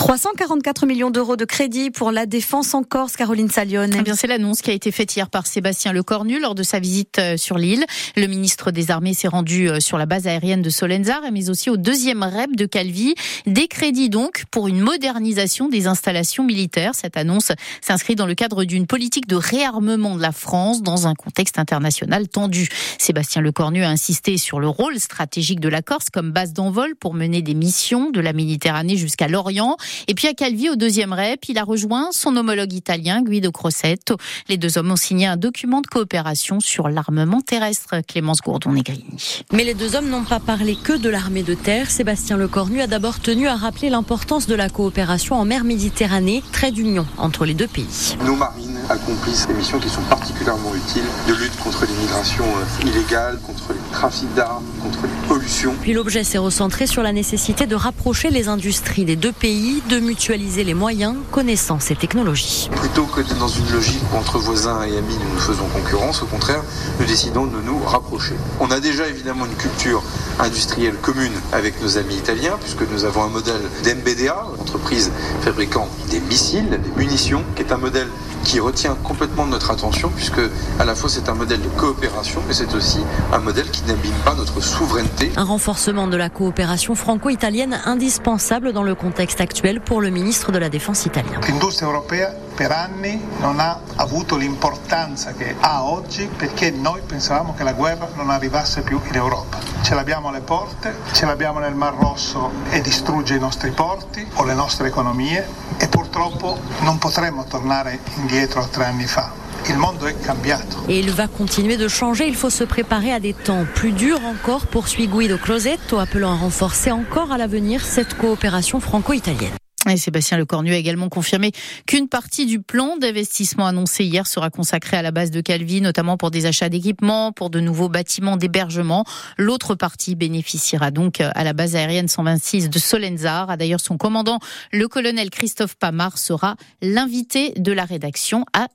344 millions d'euros de crédit pour la défense en Corse, Caroline Salione. Eh bien, c'est l'annonce qui a été faite hier par Sébastien Lecornu lors de sa visite sur l'île. Le ministre des Armées s'est rendu sur la base aérienne de Solenzar, mais aussi au 2e REP de Calvi. Des crédits donc pour une modernisation des installations militaires. Cette annonce s'inscrit dans le cadre d'une politique de réarmement de la France dans un contexte international tendu. Sébastien Lecornu a insisté sur le rôle stratégique de la Corse comme base d'envol pour mener des missions de la Méditerranée jusqu'à l'Orient. Et puis à Calvi, au 2e REP, il a rejoint son homologue italien, Guido Crosetto. Les deux hommes ont signé un document de coopération sur l'armement terrestre. Clémence Gourdon-Negrini. Mais les deux hommes n'ont pas parlé que de l'armée de terre. Sébastien Lecornu a d'abord tenu à rappeler l'importance de la coopération en mer Méditerranée, trait d'union entre les deux pays. Nos marines accomplissent des missions qui sont particulièrement utiles de lutte contre l'immigration illégale, contre les trafics d'armes, contre les pollutions. Puis l'objet s'est recentré sur la nécessité de rapprocher les industries des deux pays, de mutualiser les moyens, connaissances et technologies. Plutôt que d'être dans une logique où entre voisins et amis nous nous faisons concurrence, au contraire, nous décidons de nous rapprocher. On a déjà évidemment une culture industrielle commune avec nos amis italiens, puisque nous avons un modèle d'MBDA, entreprise fabriquant des missiles, des munitions, qui est un modèle qui retient complètement notre attention, puisque à la fois c'est un modèle de coopération, mais c'est aussi un modèle qui n'abîme pas notre souveraineté. Un renforcement de la coopération franco-italienne indispensable dans le contexte actuel pour le ministre de la Défense italien. L'industria europea per anni non ha avuto l'importanza che ha oggi perché noi pensavamo che la guerra non arrivasse più in Europa. Ce l'abbiamo alle porte, ce l'abbiamo nel Mar Rosso e distrugge i nostri porti o le nostre economie e purtroppo non potremo tornare indietro a 3 anni fa. Il mondo è cambiato. Et il va continuer de changer. Il faut se préparer à des temps plus durs encore, poursuit Guido Crosetto, appelant à renforcer encore à l'avenir cette coopération franco-italienne. Et Sébastien Lecornu a également confirmé qu'une partie du plan d'investissement annoncé hier sera consacrée à la base de Calvi, notamment pour des achats d'équipements, pour de nouveaux bâtiments d'hébergement. L'autre partie bénéficiera donc à la base aérienne 126 de Solenzar. D'ailleurs, son commandant, le colonel Christophe Pamard, sera l'invité de la rédaction à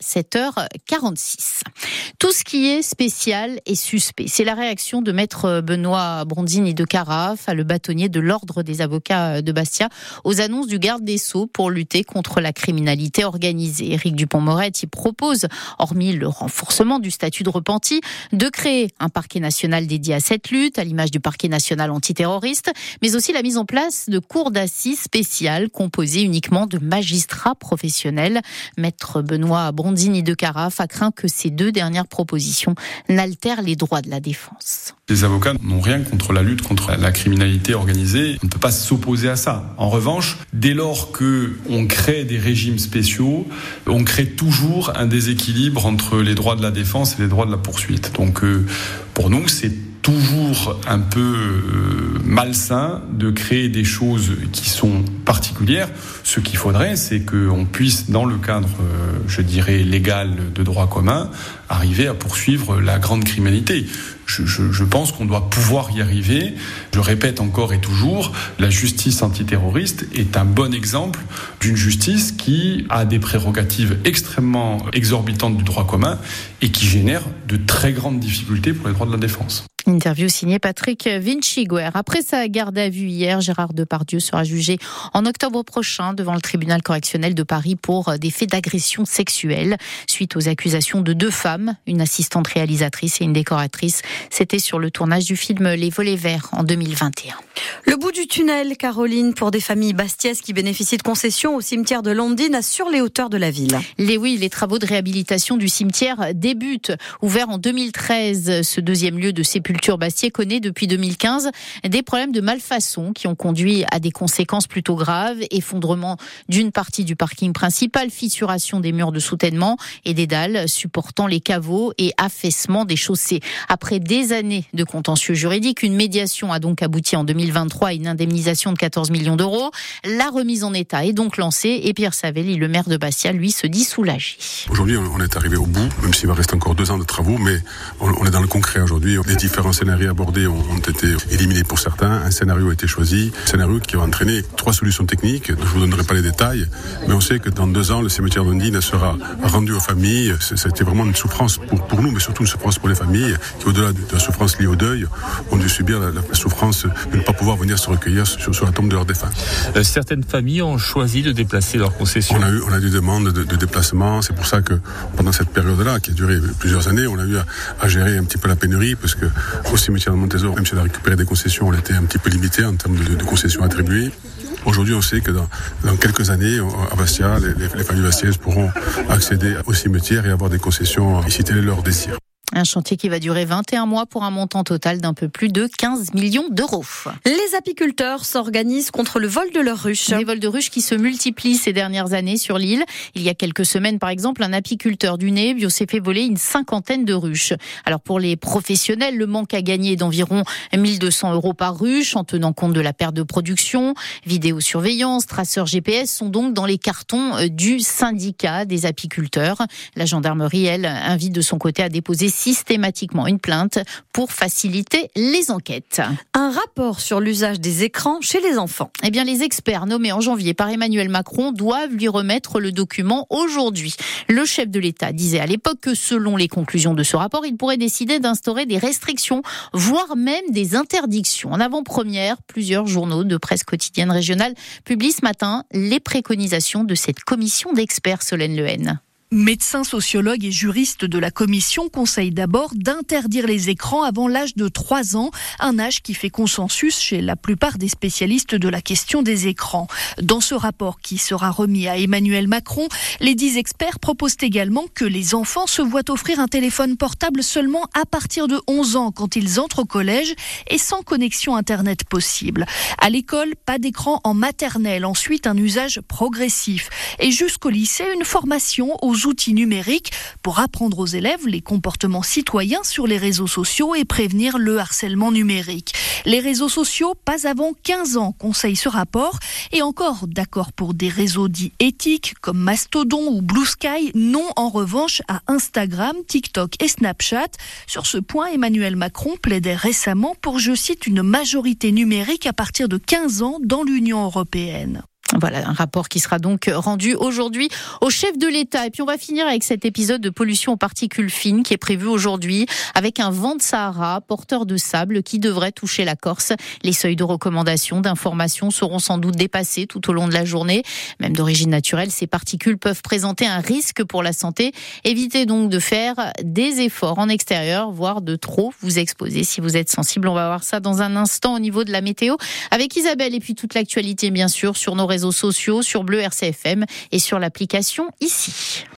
7h46. Tout ce qui est spécial est suspect. C'est la réaction de maître Benoît Brondini de Carafe, le bâtonnier de l'ordre des avocats de Bastia, aux annonces du garde des Sceaux pour lutter contre la criminalité organisée. Éric Dupond-Moretti propose, hormis le renforcement du statut de repenti, de créer un parquet national dédié à cette lutte, à l'image du parquet national antiterroriste, mais aussi la mise en place de cours d'assises spéciales composées uniquement de magistrats professionnels. Maître Benoît Brondini de Carafe a craint que ces deux dernières propositions n'altèrent les droits de la défense. Les avocats n'ont rien contre la lutte contre la criminalité organisée. On ne peut pas s'opposer à ça. En revanche, dès lors qu'on crée des régimes spéciaux, on crée toujours un déséquilibre entre les droits de la défense et les droits de la poursuite. Donc pour nous, c'est toujours un peu malsain de créer des choses qui sont particulières. Ce qu'il faudrait, c'est qu'on puisse, dans le cadre, je dirais, légal de droit commun, arriver à poursuivre la grande criminalité. Je pense qu'on doit pouvoir y arriver. Je répète encore et toujours, la justice antiterroriste est un bon exemple d'une justice qui a des prérogatives extrêmement exorbitantes du droit commun et qui génère de très grandes difficultés pour les droits de la défense. Interview signée Patrick Vinciguer. Après sa garde à vue hier, Gérard Depardieu sera jugé en octobre prochain devant le tribunal correctionnel de Paris pour des faits d'agression sexuelle suite aux accusations de 2 femmes, une assistante réalisatrice et une décoratrice. C'était sur le tournage du film Les Volets Verts en 2021. Le bout du tunnel, Caroline, pour des familles bastiaises qui bénéficient de concessions au cimetière de Landines sur les hauteurs de la ville. Les travaux de réhabilitation du cimetière débutent. Ouvert en 2013, ce 2e lieu de sépulture Bastiais connaît depuis 2015 des problèmes de malfaçon qui ont conduit à des conséquences plutôt graves, effondrement d'une partie du parking principal, fissuration des murs de soutènement et des dalles supportant les caveaux et affaissement des chaussées. Après des années de contentieux juridiques, une médiation a donc abouti en 2023 à une indemnisation de 14 millions d'euros. La remise en état est donc lancée et Pierre Savelli, le maire de Bastia, lui, se dit soulagé. Aujourd'hui, on est arrivé au bout, même s'il va rester encore 2 ans de travaux, mais on est dans le concret aujourd'hui. Les différents différents scénarios abordés ont été éliminés pour certains. Un scénario a été choisi, un scénario qui va entraîner 3 solutions techniques. Je ne vous donnerai pas les détails, mais on sait que dans 2 ans, le cimetière d'Ondine sera rendu aux familles. C'était vraiment une souffrance pour nous, mais surtout une souffrance pour les familles qui, au-delà de la souffrance liée au deuil, ont dû subir la souffrance de ne pas pouvoir venir se recueillir sur la tombe de leurs défunts. Certaines familles ont choisi de déplacer leurs concessions. On a eu des demandes de déplacement. C'est pour ça que pendant cette période-là, qui a duré plusieurs années, on a eu à gérer un petit peu la pénurie, parce que au cimetière de Montésor, même si on a récupéré des concessions, on était un petit peu limité en termes de concessions attribuées. Aujourd'hui, on sait que dans quelques années, à Bastia, les familles bastiaises pourront accéder au cimetière et avoir des concessions si tel est leur désir. Un chantier qui va durer 21 mois pour un montant total d'un peu plus de 15 millions d'euros. Les apiculteurs s'organisent contre le vol de leurs ruches. Des vols de ruches qui se multiplient ces dernières années sur l'île. Il y a quelques semaines, par exemple, un apiculteur du Nébio s'est fait voler une 50aine de ruches. Alors pour les professionnels, le manque à gagner est d'environ 1 200 € par ruche, en tenant compte de la perte de production. Vidéosurveillance, traceurs GPS sont donc dans les cartons du syndicat des apiculteurs. La gendarmerie, elle, invite de son côté à déposer systématiquement une plainte pour faciliter les enquêtes. Un rapport sur l'usage des écrans chez les enfants. Eh bien, les experts nommés en janvier par Emmanuel Macron doivent lui remettre le document aujourd'hui. Le chef de l'État disait à l'époque que selon les conclusions de ce rapport, il pourrait décider d'instaurer des restrictions, voire même des interdictions. En avant-première, plusieurs journaux de presse quotidienne régionale publient ce matin les préconisations de cette commission d'experts, Solène Lehen. Médecins, sociologues et juristes de la commission conseillent d'abord d'interdire les écrans avant l'âge de 3 ans, un âge qui fait consensus chez la plupart des spécialistes de la question des écrans. Dans ce rapport qui sera remis à Emmanuel Macron, les 10 experts proposent également que les enfants se voient offrir un téléphone portable seulement à partir de 11 ans quand ils entrent au collège et sans connexion Internet possible. À l'école, pas d'écran en maternelle, ensuite un usage progressif et jusqu'au lycée, une formation aux outils numériques pour apprendre aux élèves les comportements citoyens sur les réseaux sociaux et prévenir le harcèlement numérique. Les réseaux sociaux, pas avant 15 ans, conseille ce rapport. Et encore, d'accord pour des réseaux dits éthiques comme Mastodon ou Blue Sky, non en revanche à Instagram, TikTok et Snapchat. Sur ce point, Emmanuel Macron plaidait récemment pour, je cite, une majorité numérique à partir de 15 ans dans l'Union européenne. Voilà, un rapport qui sera donc rendu aujourd'hui au chef de l'État. Et puis on va finir avec cet épisode de pollution aux particules fines qui est prévu aujourd'hui avec un vent de Sahara porteur de sable qui devrait toucher la Corse. Les seuils de recommandation, d'information seront sans doute dépassés tout au long de la journée. Même d'origine naturelle, ces particules peuvent présenter un risque pour la santé. Évitez donc de faire des efforts en extérieur, voire de trop vous exposer si vous êtes sensible. On va voir ça dans un instant au niveau de la météo avec Isabelle et puis toute l'actualité bien sûr sur nos réseaux sociaux, sur Bleu RCFM et sur l'application ici.